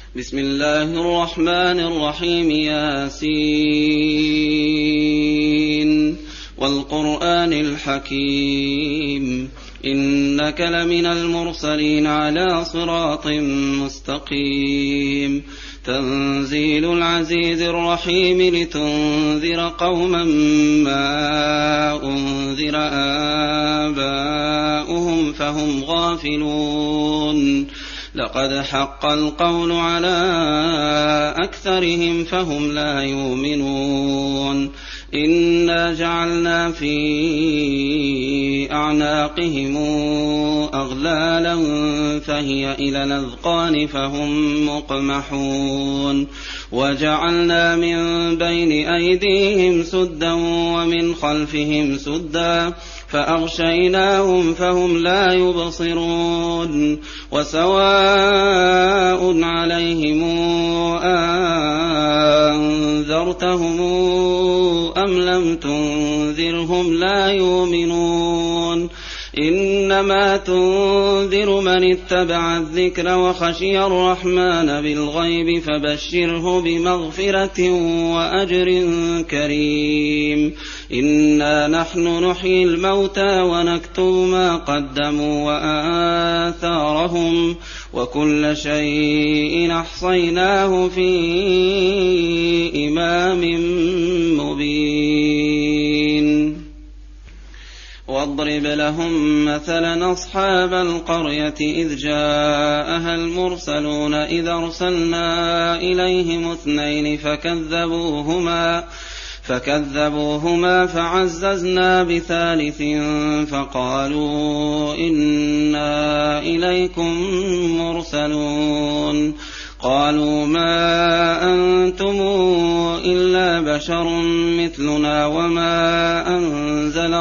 بسم الله الرحمن الرحيم. ياسين والقرآن الحكيم إنك لمن المرسلين على صراط مستقيم. تنزيل العزيز الرحيم لتنذر قوما ما أنذر آباؤهم فهم غافلون. لقد حق القول على أكثرهم فهم لا يؤمنون. إنا جعلنا في أعناقهم أغلالا فهي إلى الأذقان فهم مقمحون. وجعلنا من بين أيديهم سدا ومن خلفهم سدا فأغشيناهم فهم لا يبصرون. وسواء عليهم أنذرتهم أم لم تنذرهم لا يؤمنون. إنما تنذر من اتبع الذكر وخشي الرحمن بالغيب فبشره بمغفرة وأجر كريم. إنا نحن نحيي الموتى ونكتب ما قدموا وآثارهم وكل شيء أحصيناه في إمام مبين. واضرب لهم مثلا أصحاب القرية إذ جاءها المرسلون إذ أرسلنا إليهم 2 فكذبوهما فعززنا ب3 فقالوا إنا إليكم مرسلون. قالوا ما أنتم إلا بشر مثلنا وما أنزل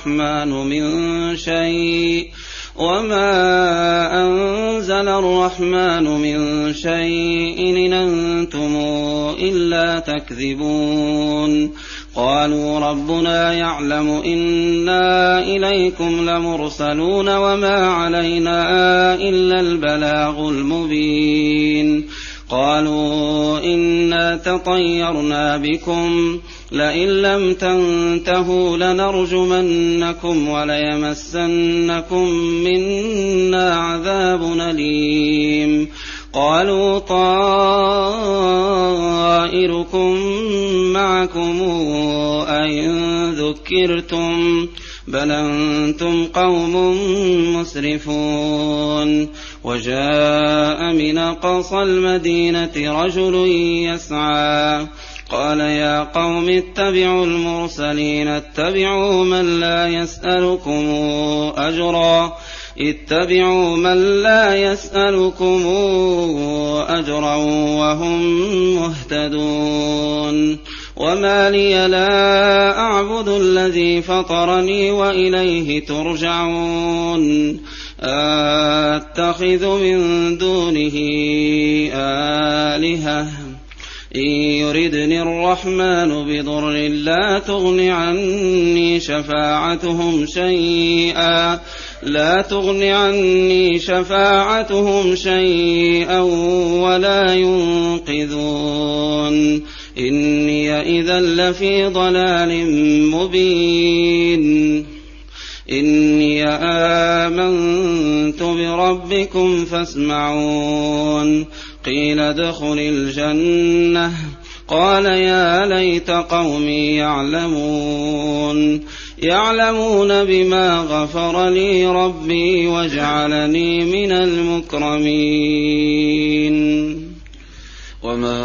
الرحمن من شيء إن أنتم إلا تكذبون. قالوا ربنا يعلم إنا إليكم لمرسلون وما علينا إلا البلاغ المبين. قالوا إنا تطيرنا بكم لئن لم تنتهوا لنرجمنكم وليمسنكم منا عذاب أليم. قالوا طائركم معكم أئن ذكرتم بل أنتم قوم مسرفون. وجاء من أقصى المدينة رجل يسعى قال يا قوم اتبعوا المرسلين اتبعوا من لا يسألكم أجرا وهم مهتدون. وما لي لا أعبد الذي فطرني وإليه ترجعون. أتخذ من دونه آلهة إن يردني الرحمن بضر لا تغن عني شفاعتهم شيئا ولا ينقذون. إني إذا لفي ضلال مبين. إني آمنت بربكم فاسمعون. قيل ادخل الجنة قال يا ليت قومي يعلمون بما غفر لي ربي وجعلني من المكرمين. وما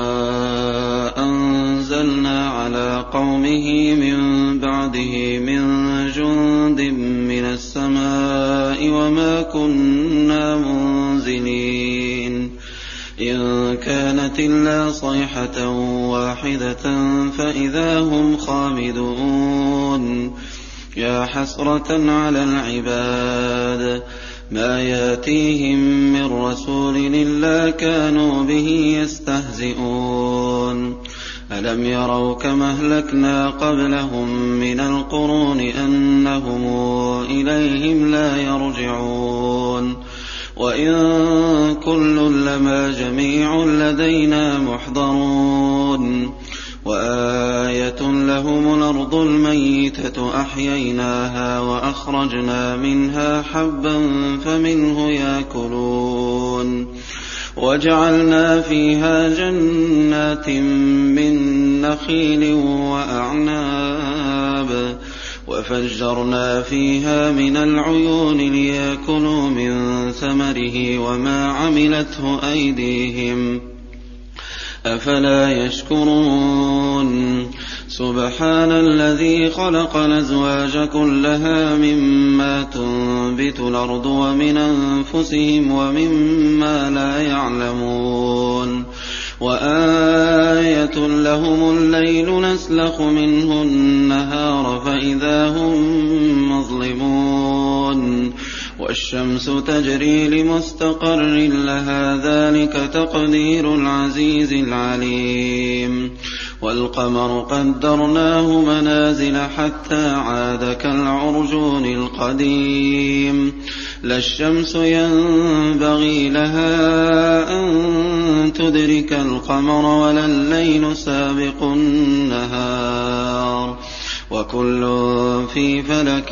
أنزلنا على قومه من بعده من جند من السماء وما كنا منزلين. إن كانت إلا صيحة واحدة فإذا هم خامدون. يا حسرة على العباد ما ياتيهم من رسول إلا كانوا به يستهزئون. ألم يروا كما أهلكنا قبلهم من القرون أنهم إليهم لا يرجعون. وإن كل لما جميع لدينا محضرون وآية لهم الأرض الميتة أحييناها وأخرجنا منها حبا فمنه يأكلون وجعلنا فيها جنات من نخيل وأعناب وفجرنا فيها من العيون ليأكلوا من ثمره وما عملته أيديهم أفلا يشكرون سبحان الذي خلق الأزواج كلها مما تنبت الأرض ومن أنفسهم ومما لا يعلمون وآية لهم الليل نسلخ منه النهار فإذا هم مظلمون والشمس تجري لمستقر لها ذلك تقدير العزيز العليم والقمر قدرناه منازل حتى عاد كالعرجون القديم لا الشمس ينبغي لها أن تدرك القمر ولا الليل سابق النهار وكل في فلك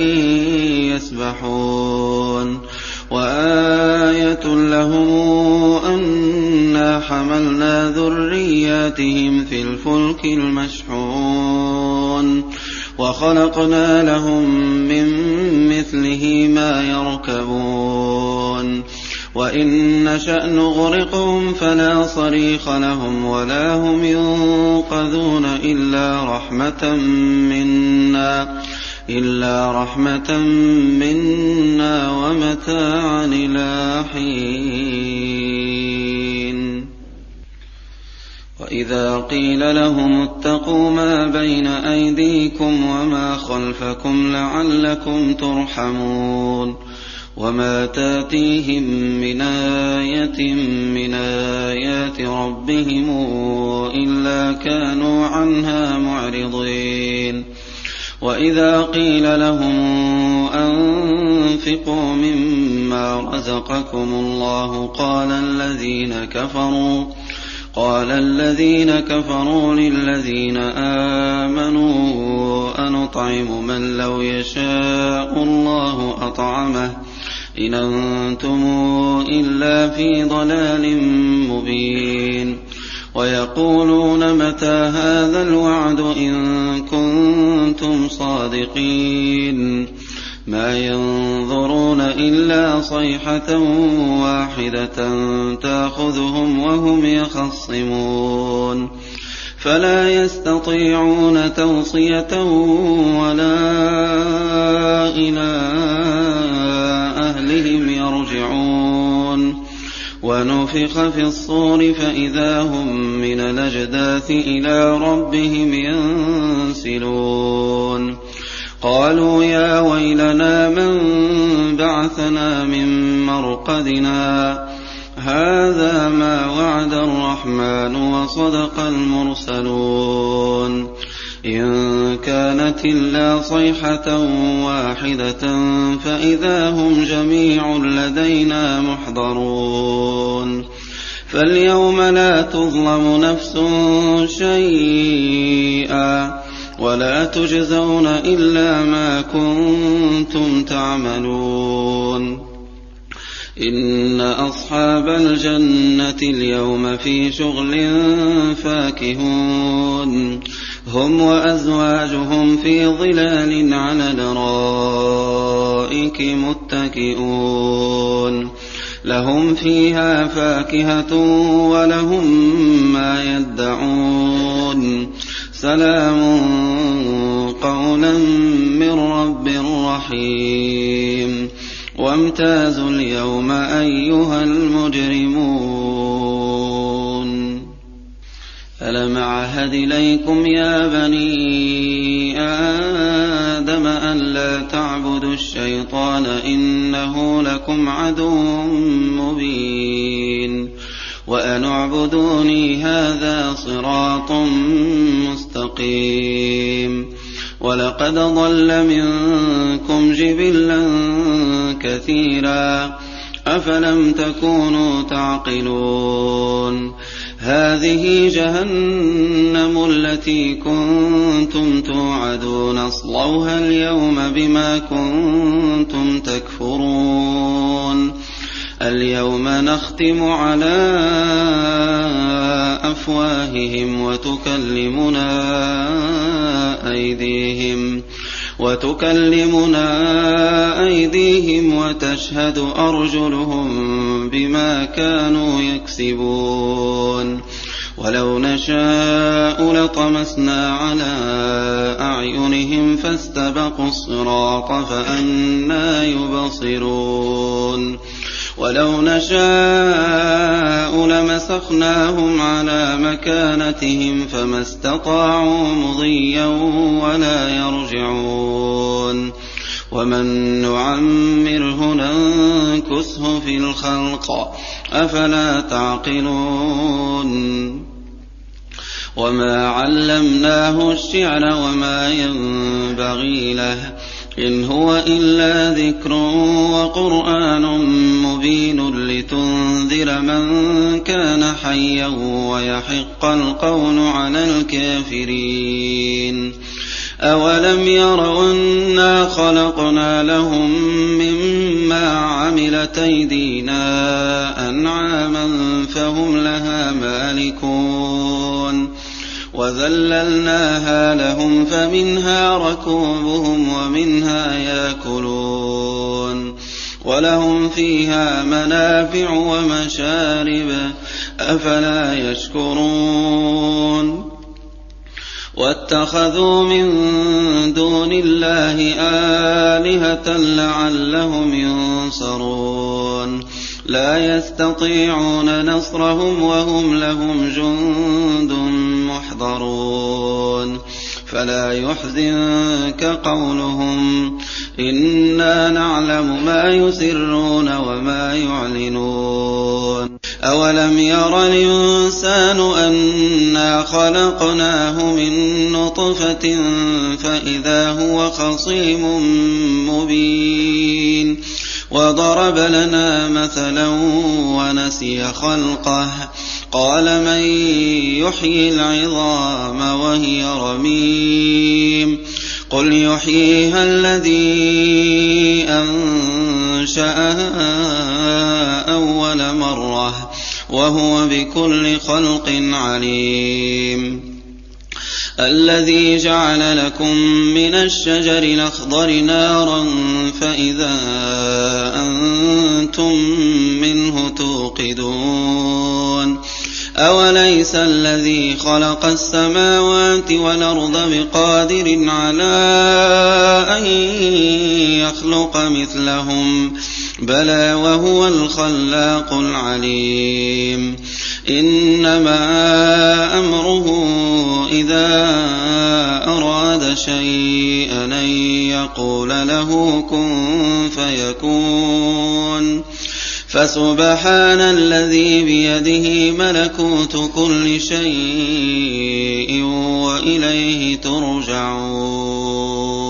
يسبحون وآية لهم أنا حملنا ذرياتهم في الفلك المشحون وخلقنا لهم من مثله ما يركبون وإن نشأ نغرقهم فلا صريخ لهم ولا هم ينقذون إلا رحمة منا ومتاعا إلى حين وإذا قيل لهم اتقوا ما بين أيديكم وما خلفكم لعلكم ترحمون وما تاتيهم من آية من آيات ربهم إلا كانوا عنها معرضين وإذا قيل لهم أنفقوا مما رزقكم الله قال الذين كفروا للذين آمنوا أنطعم من لو يشاء الله أطعمه إن أنتم إلا في ضلال مبين ويقولون متى هذا الوعد إن كنتم صادقين ما ينظرون إلا صيحة واحدة تأخذهم وهم يخصمون فلا يستطيعون توصية ولا إلى أهلهم يرجعون ونفخ في الصور فإذا هم من الأجداث إلى ربهم ينسلون قالوا يا ويلنا من بعثنا من مرقدنا هذا ما وعد الرحمن وصدق المرسلون إن كانت إلا صيحة واحدة فإذا هم جميع لدينا محضرون فاليوم لا تظلم نفس شيئا ولا تجزون إلا ما كنتم تعملون إن أصحاب الجنة اليوم في شغل فاكهون هم وأزواجهم في ظلال على الأرائك متكئون لهم فيها فاكهة ولهم ما يدعون سلام قولا من رب رحيم وامتازوا اليوم أيها المجرمون ألم أعهد إليكم يا بني آدم أن لا تعبدوا الشيطان إنه لكم عدو مبين وأن اعبدوني هذا صراط مستقيم ولقد ضل منكم جبلا كثيرا أفلم تكونوا تعقلون هذه جهنم التي كنتم توعدون اصلوها اليوم بما كنتم تكفرون اليوم نختم على أفواههم وتكلمنا أيديهم وتشهد أرجلهم بما كانوا يكسبون ولو نشاء لطمسنا على أعينهم فاستبقوا الصراط فأنى يبصرون ولو نشاء لمسخناهم على مكانتهم فما استطاعوا مضيا ولا يرجعون ومن نعمره ننكسه في الخلق أفلا تعقلون وما علمناه الشعر وما ينبغي له إن هو إلا ذكر وقرآن مبين لتنذر من كان حيا ويحق القول على الكافرين أولم يروا أنا خلقنا لهم مما عملت أيدينا أنعاما فهم لها مالكون وذللناها لهم فمنها ركوبهم ومنها يأكلون ولهم فيها منافع ومشارب أفلا يشكرون واتخذوا من دون الله آلهة لعلهم ينصرون لا يستطيعون نصرهم وهم لهم جند محضرون فلا يحزنك قولهم إنا نعلم ما يسرون وما يعلنون أولم ير الإنسان أنا خلقناه من نطفة فإذا هو خصيم مبين وضرب لنا مثلا ونسي خلقه قال من يحيي العظام وهي رميم قل يحييها الذي أنشأها أول مرة وهو بكل خلق عليم الذي جعل لكم من الشجر الأخضر نارا فإذا أنتم منه توقدون أوليس الذي خلق السماوات والأرض بقادر على أن يخلق مثلهم بلى وهو الخلاق العليم إنما أمره إذا أراد شيئا أن يقول له كن فيكون فسبحان الذي بيده ملكوت كل شيء وإليه ترجعون